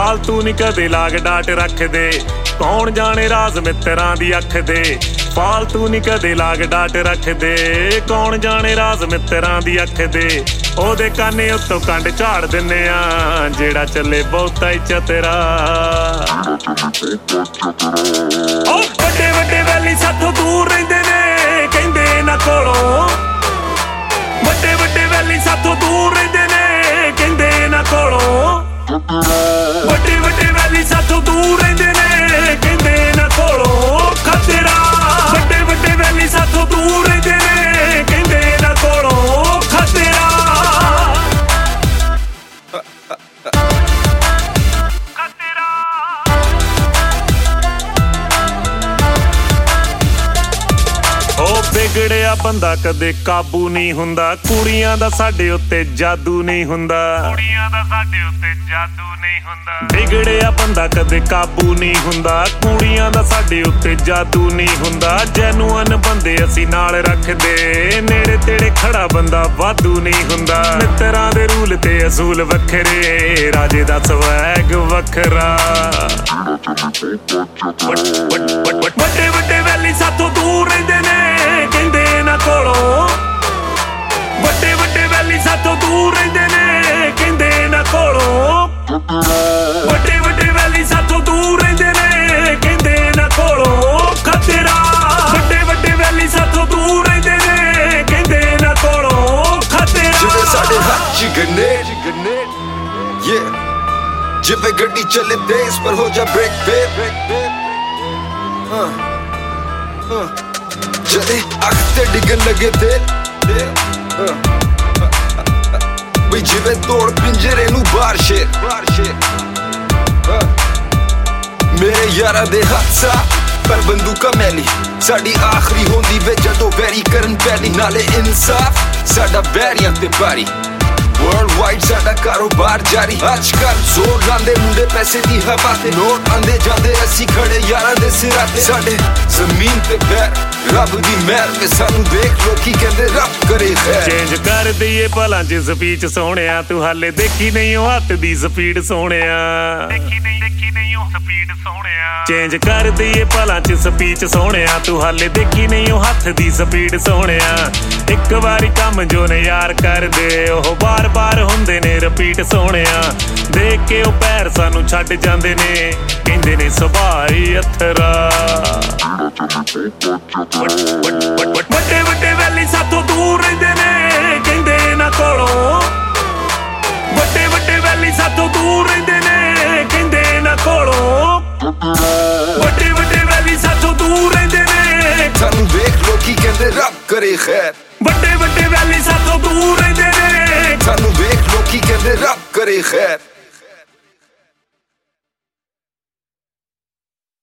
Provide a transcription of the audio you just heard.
फालतू नी कदे लाग डाट रख दे, कौन जाने राज मित्रां दी अख दे। फालतू नी कदे लाग डाट रख दे, कौन जाने राज मित्रां दी अख दे। ओदे काने उत्तों कंड झाड़ दिन्ने आ, जेड़ा चले बहुता ही चतरा। वड्डे वड्डे वैली साथों दूर रहिंदे ने, कहिंदे ना कोलों। वड्डे वड्डे वैली साथों दूर रहिंदे ने, कहिंदे ना कोलों। वड्डे वड्डे वैली साथों दूर रहिंदे ने, कहिंदे ना कोलों खतरा। वड्डे वड्डे वैली साथों दूर रहिंदे ने, कहिंदे ना कोलों खतरा। बिगड़िया बंदा कदे काबू नहीं हुंदा, कुड़ियां दा साडे उत्ते जादू नहीं हुंदा। कुड़ियां दा साडे उत्ते जादू नहीं हुंदा। बिगड़िया बंदा कदे काबू नहीं हुंदा, कुड़ियां दा साडे उत्ते जादू नहीं हुंदा। जैनुअन बंदे असी नाल रखदे, नेड़े तेड़े खड़ा बंदा वादू नहीं हुंदा। मित्रां दे रूल ते असूल वखरे, राजे दा स्वैग वखरा। वड्डे वड्डे वैली साथों दूर रहिंदे ने, कहिंदे ना कोलों। वड्डे वड्डे वैली साथों दूर रहिंदे ने, कहिंदे ना कोलों। वड्डे वड्डे वैली साथों दूर रहिंदे ने, कहिंदे ना कोलों खतरा। वड्डे वड्डे वैली साथों दूर रहिंदे ने, कहिंदे ना कोलों खतरा। जिवें साडे हत्थ च ग्रेनेड, जिवें गड्डी चले तेज पर हो जा ब्रेक पे। जदे अख ते डिगन लगे तेल, बई जिवें तोड़ पिंजरे नू बाहर शेर। मेरे यारा दे हत्थ साफ पर बंदूका मैली, साडी आखरी होंदी वे जदों बैरी करन पैली। नाले इंसाफ साडा बैरियां ते बारी, वर्ल्ड वाइड साडा कारोबार जारी। अजकल जोर लांदे मुंडे पैसे दी हवा ते, नोट आंदे जांदे असी खड़े यारां दे सिरां ते। साडे जमीन ते पैर रब दी मेहर ते, सानू देख लोकी कहंदे रब करे खैर। चेंज कर दईए भला च स्पीच सोहणिया, तू हाले देखी नहीं ओ हत्थ दी स्पीड सोहणिया। देखी नहीं ओ स्पीड सोहणिया। चेंज कर दईए भला च स्पीच सोहणिया, तू हाले देखी नहीं ओ हत्थ दी स्पीड सोहणिया। एक वारी कम जो ने यार कर दे, ओह बार बार हुंदे ने रिपीट सोहणिया। देख के ओ पैर सानू छड्ड जांदे ने, कहिंदे ने सुभाऽ ही अथरा। वड्डे वड्डे वैली साथों दूर रहिंदे ने, कहिंदे ना कोलों। वड्डे वड्डे वैली साथों दूर रहिंदे ने, कहिंदे ना कोलों। वड्डे वड्डे वैली साथों दूर रहिंदे ने, सानू देख लोकी कहंदे रब करे खैर। वड्डे वड्डे वैली साथों दूर रहिंदे ने, सानू देख लोकी कहंदे रब करे खैर।